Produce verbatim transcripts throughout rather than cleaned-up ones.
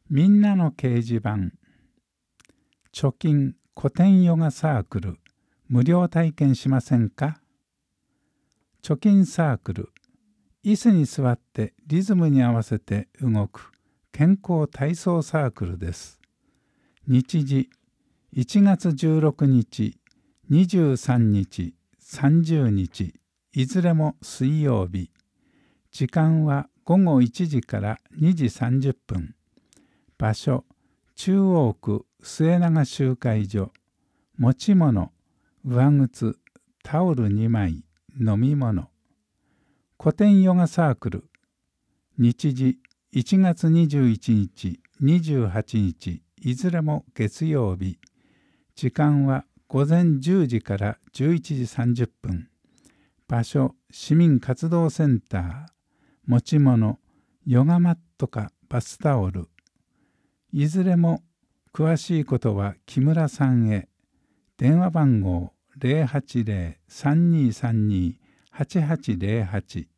みんなの掲示板、貯金古典ヨガサークル、無料体験しませんか？貯金サークル、椅子に座ってリズムに合わせて動く健康体操サークルです。日時いちがつじゅうろくにち、にじゅうさんにち、さんじゅうにち、いずれも水曜日。時間はごごいちじからにじさんじゅっぷん。場所、中央区末永集会所。持ち物、上靴、タオルにまい、飲み物。古典ヨガサークル。日時いちがつにじゅういちにち、にじゅうはちにち、いずれも月曜日。時間はごぜんじゅうじからじゅういちじさんじゅっぷん。場所、市民活動センター。持ち物、ヨガマットかバスタオル。いずれも詳しいことは木村さんへ。電話番号 ゼロはちゼロ さんにさんに はちはちゼロはち。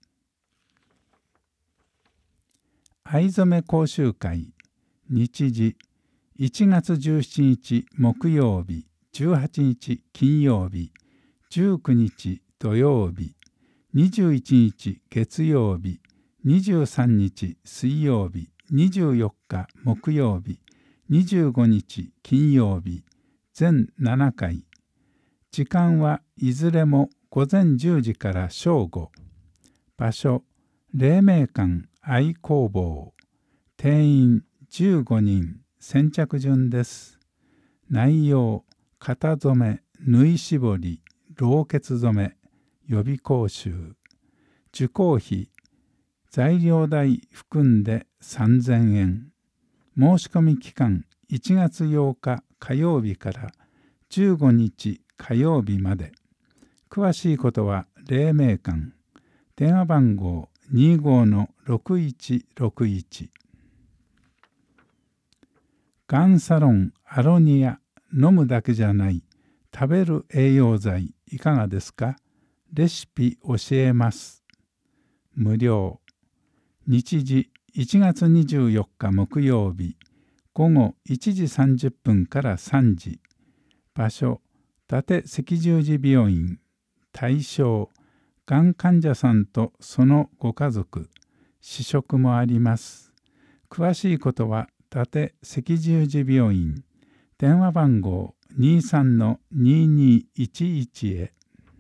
藍染め講習会。日時いちがつじゅうしちにち木曜日、じゅうはちにち金曜日、じゅうくにち土曜日、にじゅういちにち月曜日、にじゅうさんにち水曜日、にじゅうよっか木曜日、にじゅうごにち金曜日、全ななかい。時間はいずれもごぜんじゅうじから正午。場所、黎明館愛工房。定員じゅうごにん、先着順です。内容、型染め、縫い絞り、ろうけつ染め、予備講習。受講費、材料代含んでさんぜんえん。申し込み期間いちがつようか火曜日からじゅうごにち火曜日まで。詳しいことは黎明館。電話番号 にじゅうごのろくいちろくいち。がんサロンアロニア。飲むだけじゃない食べる栄養剤いかがですか？レシピ教えます。無料。日時いちがつにじゅうよっか木曜日、ごごいちじさんじゅっぷんからさんじ。場所、伊達赤十字病院。対象、がん患者さんとそのご家族。試食もあります。詳しいことは伊達赤十字病院。電話番号 にじゅうさんのにじゅうにいちいち へ。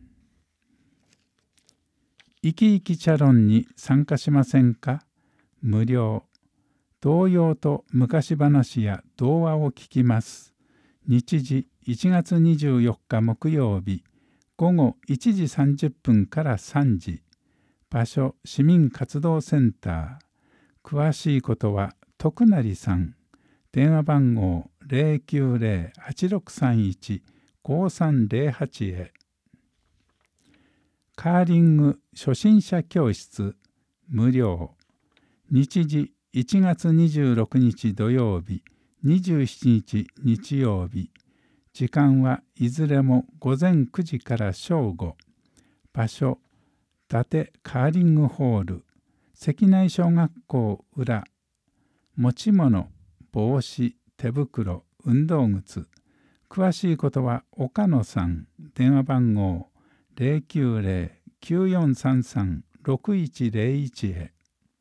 いきいきチャロンに参加しませんか？無料。童謡と昔話や童話を聞きます。日時いちがつにじゅうよっか木曜日、ごごいちじさんじゅっぷんからさんじ。場所、市民活動センター。詳しいことは徳成さん。電話番号 ゼロきゅうゼロ はちろくさんいち ごさんゼロはち へ。カーリング初心者教室。無料。日時いちがつにじゅうろくにち土曜日、にじゅうしちにち日曜日。時間はいずれもごぜんくじから正午。場所、伊達カーリングホール。関内小学校裏。持ち物、帽子、手袋、運動靴。詳しいことは岡野さん。電話番号 ゼロきゅうゼロ きゅうよんさんさん ろくいちゼロいち へ。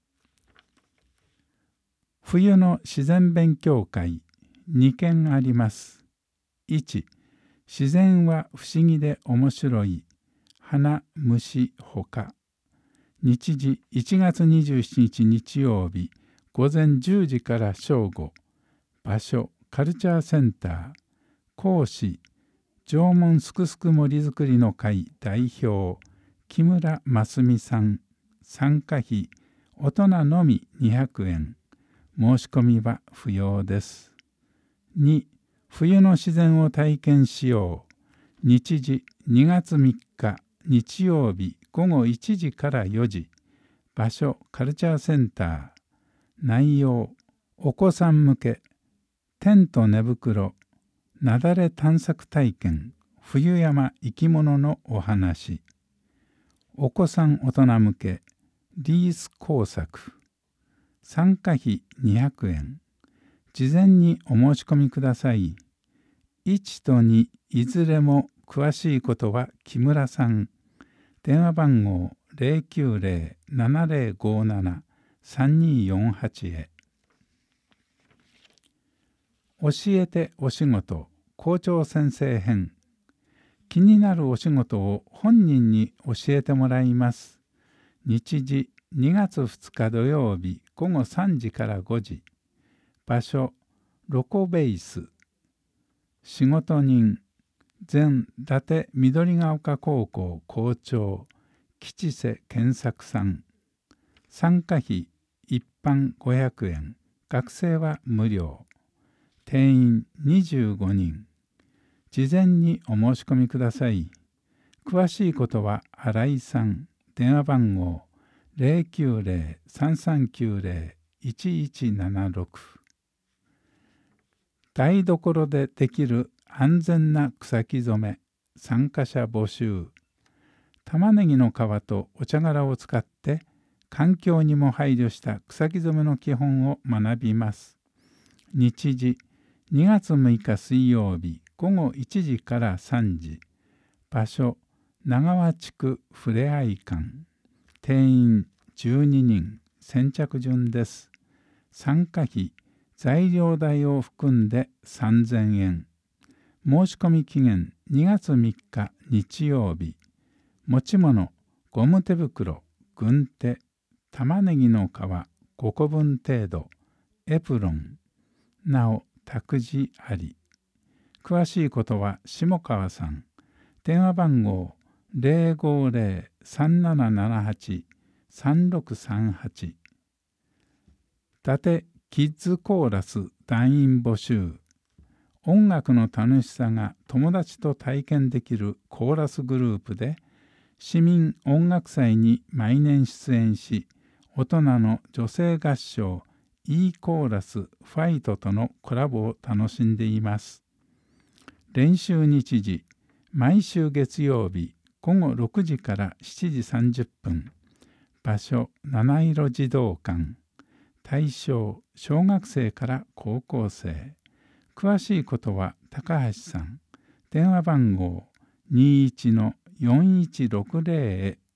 冬の自然勉強会にけんあります。いち、自然は不思議で面白い。花、虫、ほか。日時いちがつにじゅうしちにち日曜日、ごぜんじゅうじから正午。場所、カルチャーセンター。講師、縄文すくすく森づくりの会代表、木村真澄さん。参加費、大人のみにひゃくえん。申し込みは不要です。に、冬の自然を体験しよう。日時にがつみっか日曜日ごごいちじからよじ。場所、カルチャーセンター。内容、お子さん向け。テント寝袋、雪崩探索体験、冬山生き物のお話。お子さん大人向け、リース工作。参加費にひゃくえん。 事前にお申し込みください。いちとにいずれも詳しいことは木村さん。電話番号 ゼロきゅうゼロ ななゼロごなな さんにーよんはち へ。教えてお仕事校長先生編。気になるお仕事を本人に教えてもらいます。日時にがつふつか土曜日ごごさんじからごじ。場所ロコベース。仕事人前伊達緑が丘高校校長吉瀬健作さん。参加費一般ごひゃくえん、学生は無料。定員にじゅうごにん。事前にお申し込みください。詳しいことは新井さん。電話番号 ゼロきゅうゼロ さんさんきゅうゼロ いちいちななろく。台所でできる安全な草木染め。参加者募集。玉ねぎの皮とお茶殻を使って環境にも配慮した草木染めの基本を学びます。日時にがつむいか水曜日ごごいちじからさんじ。場所長和地区ふれあい館。定員じゅうににん。先着順です。参加費材料代を含んでさんぜんえん。申し込み期限にがつみっか日曜日。持ち物ゴム手袋、軍手、玉ねぎの皮ごこぶん程度、エプロン、なお託児あり。詳しいことは下川さん。電話番号 ゼロごゼロ さんななななはち さんろくさんはち。伊達キッズコーラス団員募集。音楽の楽しさが友達と体験できるコーラスグループで、市民音楽祭に毎年出演し、大人の女性合唱 E コーラスファイトとのコラボを楽しんでいます。練習日時、毎週月曜日ごごろくじからしちじさんじゅっぷん。場所七色児童館。対象小学生から高校生。詳しいことは高橋さん。電話番号にじゅういちのよんいちろくゼロへ